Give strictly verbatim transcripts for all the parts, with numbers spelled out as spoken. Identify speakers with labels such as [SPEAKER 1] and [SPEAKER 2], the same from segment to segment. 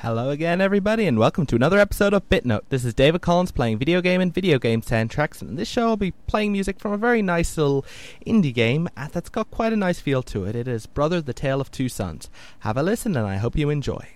[SPEAKER 1] Hello again, everybody, and welcome to another episode of BitNote. This is David Collins playing video game and video game soundtracks, and in this show I'll be playing music from a very nice little indie game that's got quite a nice feel to it. It is Brother: The Tale of Two Sons. Have a listen, and I hope you enjoy.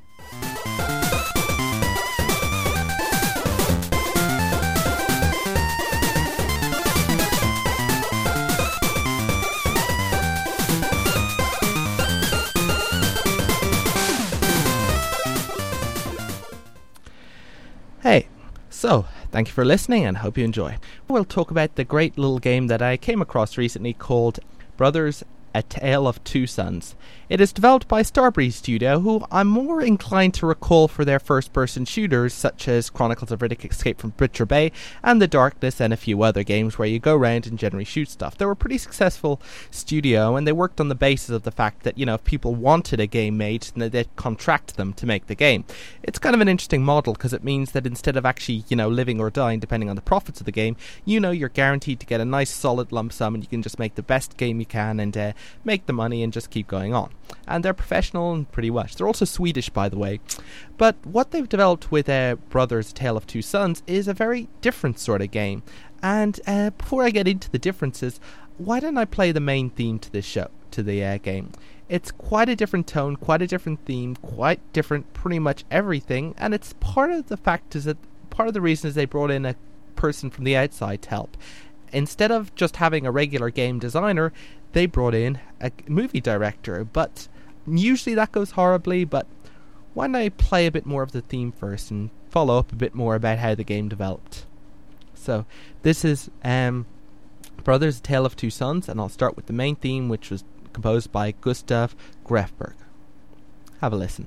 [SPEAKER 1] Hey, so, thank you for listening and hope you enjoy. We'll talk about the great little game that I came across recently called Brothers: A Tale of Two Sons. It is developed by Starbreeze Studio, who I'm more inclined to recall for their first-person shooters such as Chronicles of Riddick: Escape from Butcher Bay and The Darkness, and a few other games where you go around and generally shoot stuff. They were a pretty successful studio, and they worked on the basis of the fact that, you know, if people wanted a game made, then they'd contract them to make the game. It's kind of an interesting model because it means that instead of actually, you know, living or dying depending on the profits of the game, you know you're guaranteed to get a nice solid lump sum and you can just make the best game you can and uh, make the money and just keep going on. And they're professional and pretty much. They're also Swedish, by the way. But what they've developed with uh, Brothers: A Tale of Two Sons is a very different sort of game. And uh, before I get into the differences, why don't I play the main theme to this show, to the uh, game? It's quite a different tone, quite a different theme, quite different pretty much everything. And it's part of the fact is that part of the reason is they brought in a person from the outside to help. Instead of just having a regular game designer, they brought in a movie director, but usually that goes horribly. But why don't I play a bit more of the theme first and follow up a bit more about how the game developed. So this is um, Brothers: A Tale of Two Sons, and I'll start with the main theme, which was composed by Gustav Grefberg. Have a listen.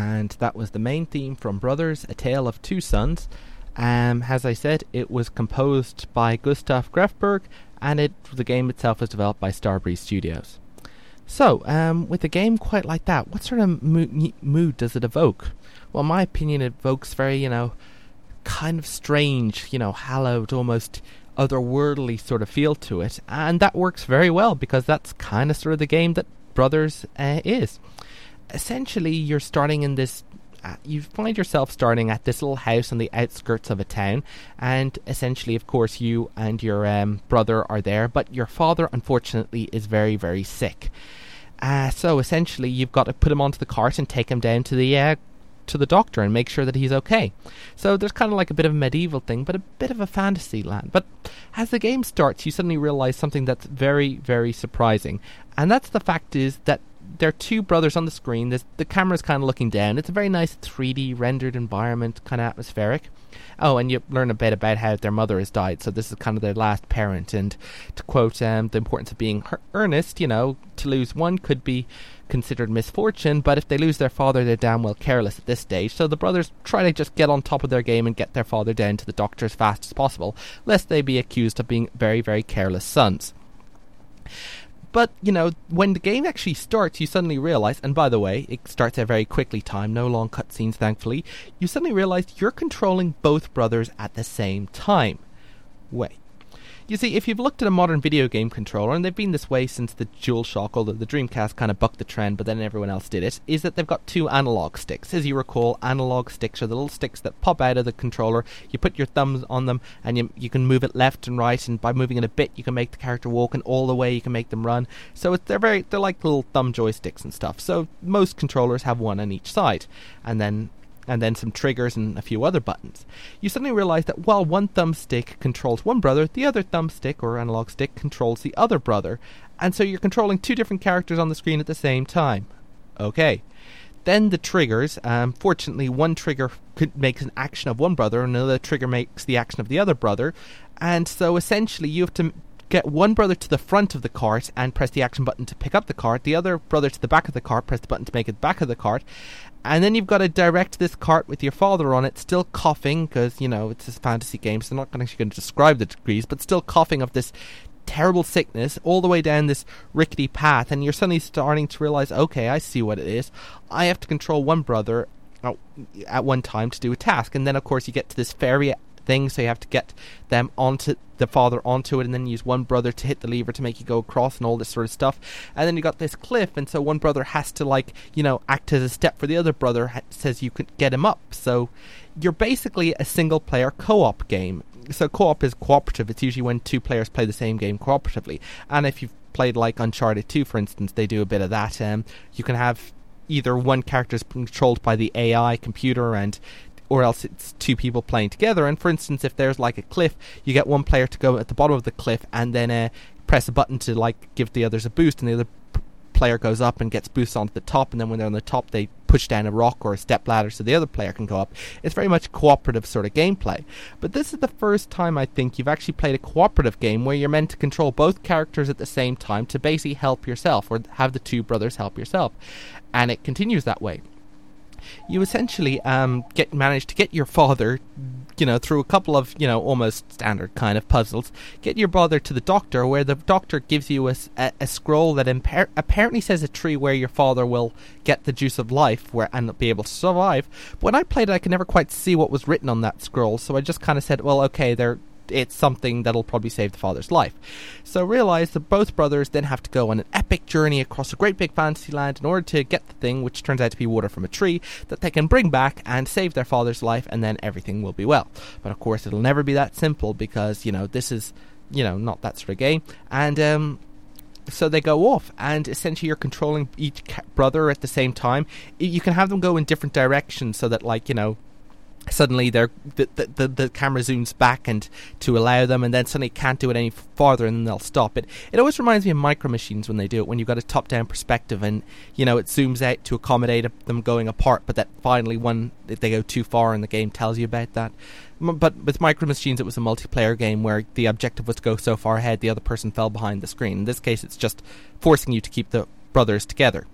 [SPEAKER 1] and that was the main theme from Brothers, A Tale of Two Sons. Um, as I said, it was composed by Gustav Grefberg, and it the game itself was developed by Starbreeze Studios. So, um, with a game quite like that, what sort of mo- mood does it evoke? Well, in my opinion, it evokes very, you know, kind of strange, you know, hallowed, almost otherworldly sort of feel to it, and that works very well because that's kind of sort of the game that Brothers uh, is. Essentially, you're starting in this Uh, you find yourself starting at this little house on the outskirts of a town, and essentially, of course, you and your um, brother are there, but your father, unfortunately, is very, very sick. Uh, so, essentially, you've got to put him onto the cart and take him down to the uh, to the doctor and make sure that he's okay. So, there's kind of like a bit of a medieval thing, but a bit of a fantasy land. But as the game starts, you suddenly realize something that's very, very surprising, and that's the fact is that there are two brothers on the screen. There's, the camera's kind of looking down. It's a very nice three D rendered environment, kind of atmospheric. Oh, and you learn a bit about how their mother has died, so this is kind of their last parent. And to quote um, the importance of being earnest, you know, to lose one could be considered misfortune, but if they lose their father, they're damn well careless at this stage. So the brothers try to just get on top of their game and get their father down to the doctor as fast as possible, lest they be accused of being very, very careless sons. But, you know, when the game actually starts, you suddenly realize, and by the way, it starts at a very quickly time, no long cutscenes, thankfully, you suddenly realize you're controlling both brothers at the same time. Wait. You see, if you've looked at a modern video game controller, and they've been this way since the DualShock, although the Dreamcast kind of bucked the trend, but then everyone else did it, is that they've got two analog sticks. As you recall, analog sticks are the little sticks that pop out of the controller. You put your thumbs on them, and you you can move it left and right, and by moving it a bit, you can make the character walk, and all the way you can make them run. So it's, they're very they're like little thumb joysticks and stuff. So most controllers have one on each side, and then and then some triggers and a few other buttons. You suddenly realize that while one thumbstick controls one brother, the other thumbstick or analog stick controls the other brother, and so you're controlling two different characters on the screen at the same time. Okay. Then the triggers, um, fortunately one trigger could makes an action of one brother, and another trigger makes the action of the other brother, and so essentially you have to get one brother to the front of the cart and press the action button to pick up the cart, the other brother to the back of the cart, press the button to make it the back of the cart, and then you've got to direct this cart with your father on it, still coughing, because, you know, it's a fantasy game, so I'm not actually going to describe the degrees, but still coughing of this terrible sickness, all the way down this rickety path, and you're suddenly starting to realize, okay, I see what it is. I have to control one brother at one time to do a task, and then, of course, you get to this fairy thing, so you have to get them onto the father onto it, and then use one brother to hit the lever to make you go across and all this sort of stuff. And then you got this cliff, and so one brother has to, like, you know, act as a step for the other brother, ha- says you could get him up. So you're basically a single player co-op game. So co-op is cooperative. It's usually when two players play the same game cooperatively. And if you've played like Uncharted two, for instance, they do a bit of that. Um, you can have either one character is controlled by the A I computer, and or else it's two people playing together. And for instance, if there's like a cliff, you get one player to go at the bottom of the cliff and then uh, press a button to like give the others a boost, and the other p- player goes up and gets boosts onto the top, and then when they're on the top they push down a rock or a step ladder so the other player can go up. It's very much cooperative sort of gameplay. But this is the first time I think you've actually played a cooperative game where you're meant to control both characters at the same time to basically help yourself, or have the two brothers help yourself. And it continues that way. You essentially um, get manage to get your father, you know, through a couple of, you know, almost standard kind of puzzles, get your brother to the doctor, where the doctor gives you a, a, a scroll that impar- apparently says a tree where your father will get the juice of life where and be able to survive. But when I played it, I could never quite see what was written on that scroll, so I just kind of said, well, okay, they're it's something that'll probably save the father's life. So realize that both brothers then have to go on an epic journey across a great big fantasy land in order to get the thing, which turns out to be water from a tree, that they can bring back and save their father's life, and then everything will be well. But of course it'll never be that simple, because, you know, this is, you know, not that sort of game. And um so they go off, and essentially you're controlling each ca- brother at the same time. You can have them go in different directions, so that, like, you know, suddenly they're the, the the camera zooms back and to allow them, and then suddenly can't do it any farther, and then they'll stop it. It always reminds me of Micro Machines when they do it, when you've got a top-down perspective, and, you know, it zooms out to accommodate them going apart, but that finally one if they go too far and the game tells you about that. But with Micro Machines, it was a multiplayer game where the objective was to go so far ahead the other person fell behind the screen. In this case, it's just forcing you to keep the brothers together.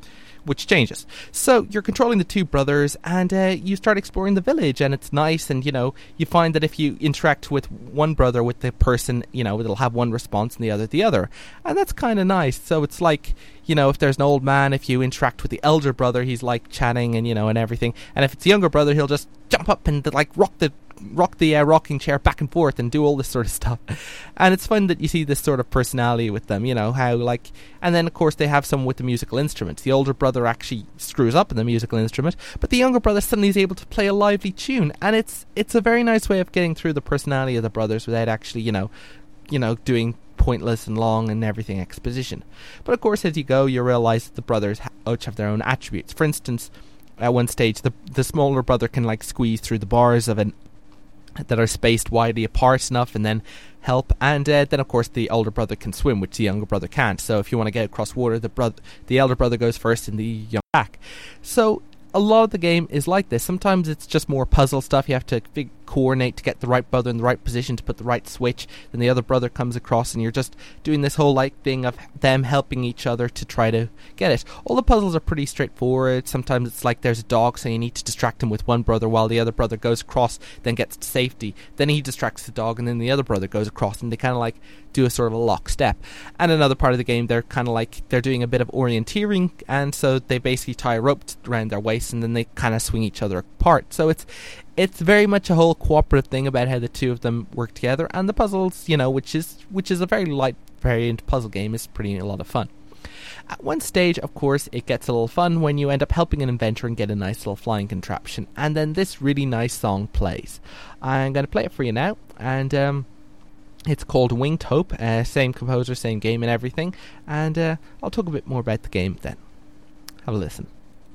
[SPEAKER 1] which changes. So you're controlling the two brothers, and uh, you start exploring the village, and it's nice. And you know, you find that if you interact with one brother with the person, you know, it'll have one response, and the other the other, and that's kind of nice. So it's like, you know, if there's an old man, if you interact with the elder brother, he's like chatting and you know and everything. And if it's a younger brother, he'll just jump up and like rock the rock the uh, rocking chair back and forth and do all this sort of stuff. And it's fun that you see this sort of personality with them, you know, how like, and then of course they have some with the musical instruments. The older brother actually screws up in the musical instrument, but the younger brother suddenly is able to play a lively tune, and it's it's a very nice way of getting through the personality of the brothers without actually, you know, you know, doing pointless and long and everything exposition. But of course, as you go, you realize that the brothers ha- each have their own attributes. For instance, at one stage, the the smaller brother can like squeeze through the bars of an that are spaced widely apart enough and then help, and uh, then of course the older brother can swim, which the younger brother can't. So if you want to get across water, the brother the elder brother goes first and the young back. So a lot of the game is like this. Sometimes it's just more puzzle stuff. You have to fig- coordinate to get the right brother in the right position to put the right switch. Then the other brother comes across, and you're just doing this whole like thing of them helping each other to try to get it. All the puzzles are pretty straightforward. Sometimes it's like there's a dog, so you need to distract him with one brother while the other brother goes across, then gets to safety. Then he distracts the dog, and then the other brother goes across, and they kind of like do a sort of a lockstep. And another part of the game, they're kind of like they're doing a bit of orienteering, and so they basically tie a rope around their waist, and then they kind of swing each other apart. So it's it's very much a whole cooperative thing about how the two of them work together, and the puzzles, you know, which is which is a very light variant puzzle game, is pretty a lot of fun. At one stage, of course, it gets a little fun when you end up helping an inventor and get a nice little flying contraption, and then this really nice song plays. I'm going to play it for you now, and um, it's called Winged Hope, uh, same composer, same game and everything, and uh, I'll talk a bit more about the game then. Have a listen.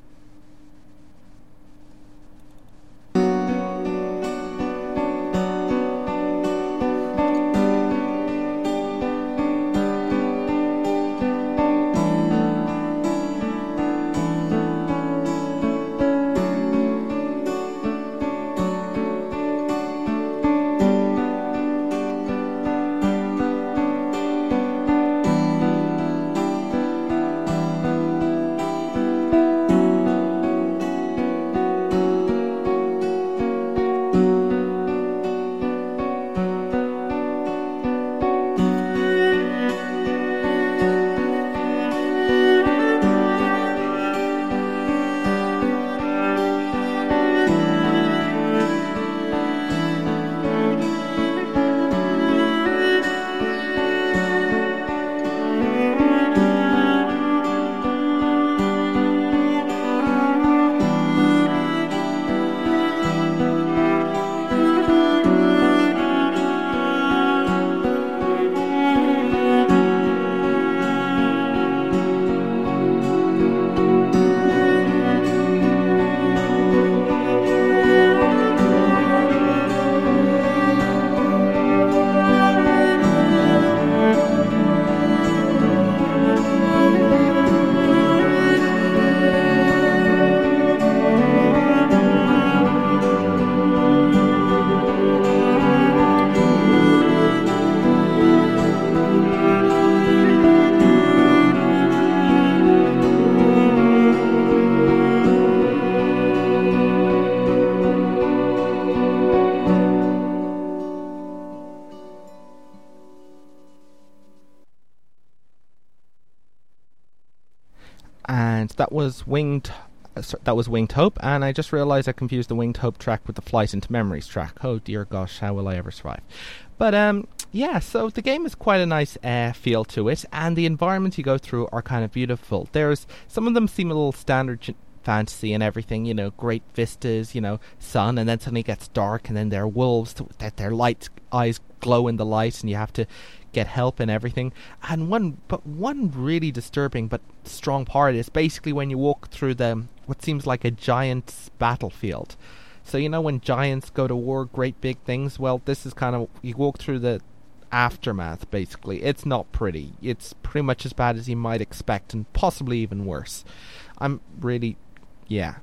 [SPEAKER 1] And that was Winged uh, so that was Winged Hope, and I just realised I confused the Winged Hope track with the Flight into Memories track. Oh dear gosh, how will I ever survive? But um, yeah, so the game has quite a nice uh, feel to it, and the environments you go through are kind of beautiful. There's some of them seem a little standard ch- fantasy and everything, you know, great vistas, you know, sun, and then suddenly it gets dark, and then there are wolves that their light eyes glow in the light, and you have to get help and everything. And one but one really disturbing but strong part is basically when you walk through the what seems like a giant's battlefield. So you know when giants go to war, great big things, well this is kind of, you walk through the aftermath basically. It's not pretty. It's pretty much as bad as you might expect, and possibly even worse. I'm really yeah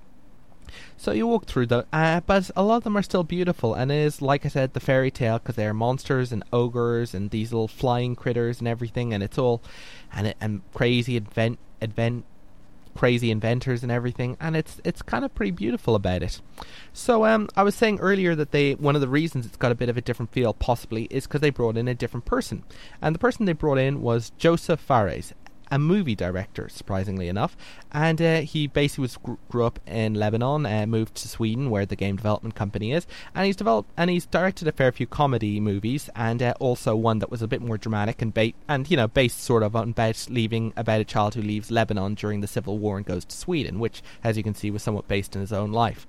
[SPEAKER 1] So you walk through them, uh, but a lot of them are still beautiful, and it is, like I said, the fairy tale, because they are monsters and ogres and these little flying critters and everything, and it's all and it, and crazy advent advent crazy inventors and everything, and it's it's kind of pretty beautiful about it. So um, I was saying earlier that they one of the reasons it's got a bit of a different feel possibly is because they brought in a different person, and the person they brought in was Joseph Fares, a movie director, surprisingly enough, and uh, he basically was gr- grew up in Lebanon, uh, moved to Sweden where the game development company is, and he's developed and he's directed a fair few comedy movies, and uh, also one that was a bit more dramatic and ba- and you know based sort of on about leaving about a child who leaves Lebanon during the civil war and goes to Sweden, which, as you can see, was somewhat based in his own life.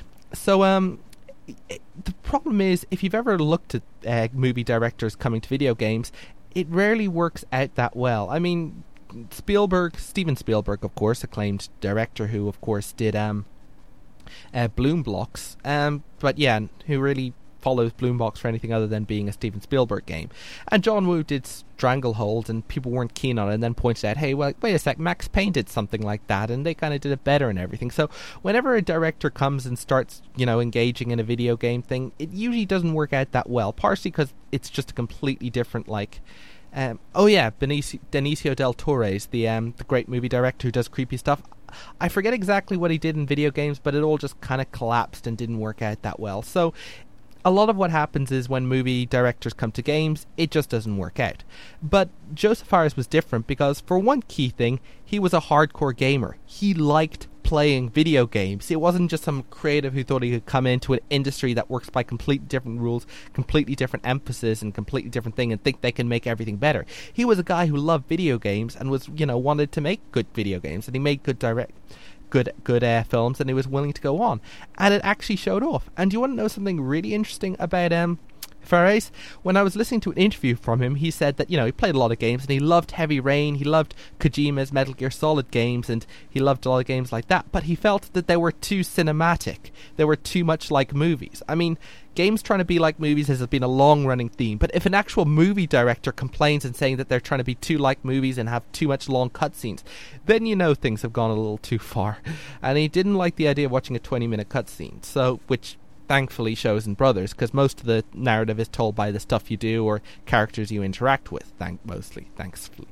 [SPEAKER 1] So um. It, the problem is, if you've ever looked at uh, movie directors coming to video games, it rarely works out that well. I mean, Spielberg, Steven Spielberg, of course, acclaimed director who, of course, did um, uh, Bloom Blocks, um, but yeah, who really follows Bloom Blocks for anything other than being a Steven Spielberg game. And John Woo did Stranglehold, and people weren't keen on it, and then pointed out, hey, well, wait a sec, Max Payne did something like that, and they kind of did it better and everything. So whenever a director comes and starts, you know, engaging in a video game thing, it usually doesn't work out that well, partially because it's just a completely different, like, Um, oh yeah, Benicio, Benicio del Toro's the um, the great movie director who does creepy stuff. I forget exactly what he did in video games, but it all just kind of collapsed and didn't work out that well. So a lot of what happens is when movie directors come to games, it just doesn't work out. But Joseph Fares was different because, for one key thing, he was a hardcore gamer. He liked playing video games. It wasn't just some creative who thought he could come into an industry that works by completely different rules, completely different emphasis, and completely different thing, and think they can make everything better. He was a guy who loved video games and was, you know, wanted to make good video games, and he made good direct, good, good uh, films, and he was willing to go on, and it actually showed off. And do you want to know something really interesting about um? Fares? When I was listening to an interview from him, he said that, you know, he played a lot of games and he loved Heavy Rain, he loved Kojima's Metal Gear Solid games, and he loved a lot of games like that, but he felt that they were too cinematic. They were too much like movies. I mean, games trying to be like movies has been a long-running theme, but if an actual movie director complains and saying that they're trying to be too like movies and have too much long cutscenes, then you know things have gone a little too far. And he didn't like the idea of watching a twenty-minute cutscene, so, which thankfully shows in Brothers, because most of the narrative is told by the stuff you do or characters you interact with, thank mostly, thankfully.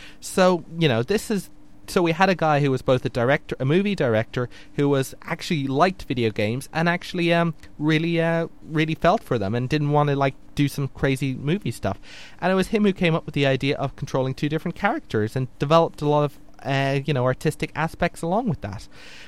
[SPEAKER 1] So, you know, this is... So we had a guy who was both a director, a movie director, who was actually liked video games and actually um really uh really felt for them and didn't want to like do some crazy movie stuff. And it was him who came up with the idea of controlling two different characters and developed a lot of uh you know artistic aspects along with that.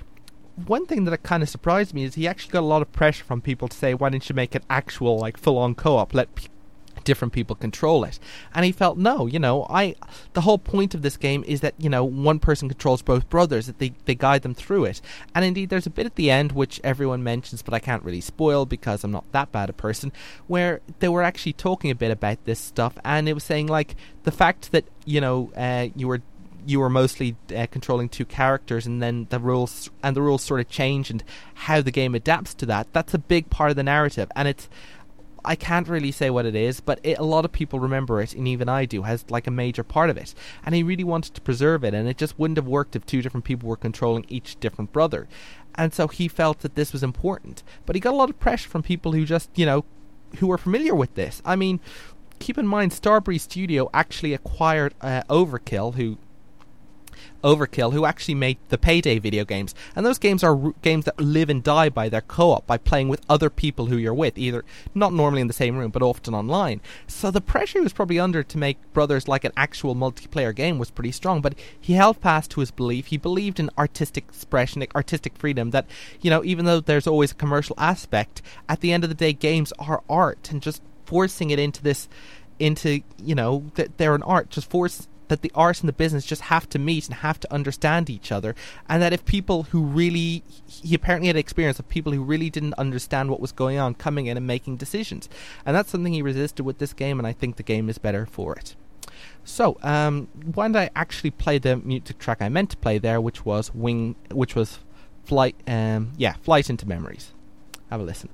[SPEAKER 1] One thing that kind of surprised me is he actually got a lot of pressure from people to say, why didn't you make an actual like full-on co-op, let p- different people control it? And he felt, no, you know, I the whole point of this game is that, you know, one person controls both brothers, that they, they guide them through it. And indeed there's a bit at the end which everyone mentions, but I can't really spoil because I'm not that bad a person, where they were actually talking a bit about this stuff, and it was saying like the fact that, you know, uh, you were you were mostly uh, controlling two characters, and then the rules and the rules sort of change, and how the game adapts to that. That's a big part of the narrative, and it's I can't really say what it is, but it, a lot of people remember it, and even I do, has like a major part of it. And he really wanted to preserve it, and it just wouldn't have worked if two different people were controlling each different brother. And so he felt that this was important, but he got a lot of pressure from people who just, you know, who were familiar with this. I mean, keep in mind, Starbreeze Studio actually acquired uh, Overkill, who Overkill, who actually made the Payday video games. And those games are r- games that live and die by their co-op, by playing with other people who you're with, either not normally in the same room, but often online. So the pressure he was probably under to make Brothers like an actual multiplayer game was pretty strong, but he held fast to his belief. He believed in artistic expression, artistic freedom, that, you know, even though there's always a commercial aspect, at the end of the day, games are art, and just forcing it into this, into, you know, that they're an art, just force that the art and the business just have to meet and have to understand each other, and that if people who really, he apparently had experience of people who really didn't understand what was going on coming in and making decisions, and that's something he resisted with this game, and I think the game is better for it. So, um, why did I actually play the music track I meant to play there, which was Wing, which was Flight, um, yeah, Flight into Memories. Have a listen.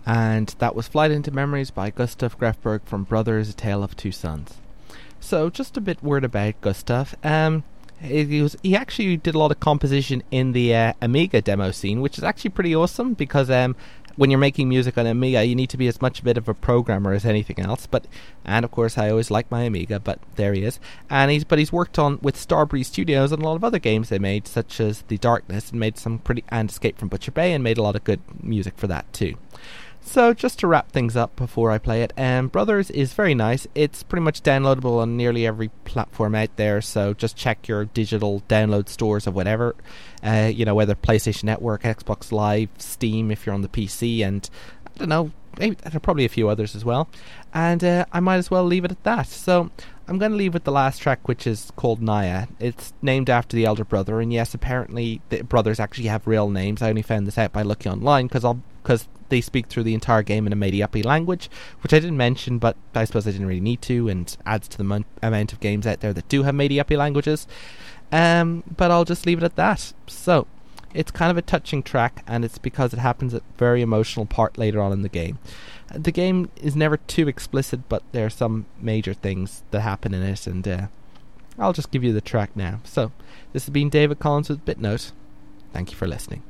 [SPEAKER 1] and that was Flight into Memories by Gustav Grefberg from Brothers: A Tale of Two Sons. So just a bit word about Gustav. Um, he, was, he actually did a lot of composition in the uh, Amiga demo scene, which is actually pretty awesome because um, when you're making music on Amiga, you need to be as much a bit of a programmer as anything else. But and of course, I always like my Amiga. But there he is, and he's but he's worked on with Starbreeze Studios on a lot of other games they made, such as The Darkness, and made some pretty and Escape from Butcher Bay, and made a lot of good music for that too. So just to wrap things up before I play it, um, Brothers is very nice. It's pretty much downloadable on nearly every platform out there, so just check your digital download stores or whatever, uh, you know, whether PlayStation Network, Xbox Live, Steam if you're on the P C, and I don't know, maybe there are probably a few others as well. And uh, I might as well leave it at that. So I'm going to leave with the last track, which is called Naya. It's named after the elder brother, and yes, apparently the brothers actually have real names. I only found this out by looking online because I'll because they speak through the entire game in a Made-Up language, which I didn't mention, but I suppose I didn't really need to, and adds to the mon- amount of games out there that do have Made-Up languages. Um, but I'll just leave it at that. So, it's kind of a touching track, and it's because it happens at a very emotional part later on in the game. The game is never too explicit, but there are some major things that happen in it, and uh, I'll just give you the track now. So, this has been David Collins with BitNote. Thank you for listening.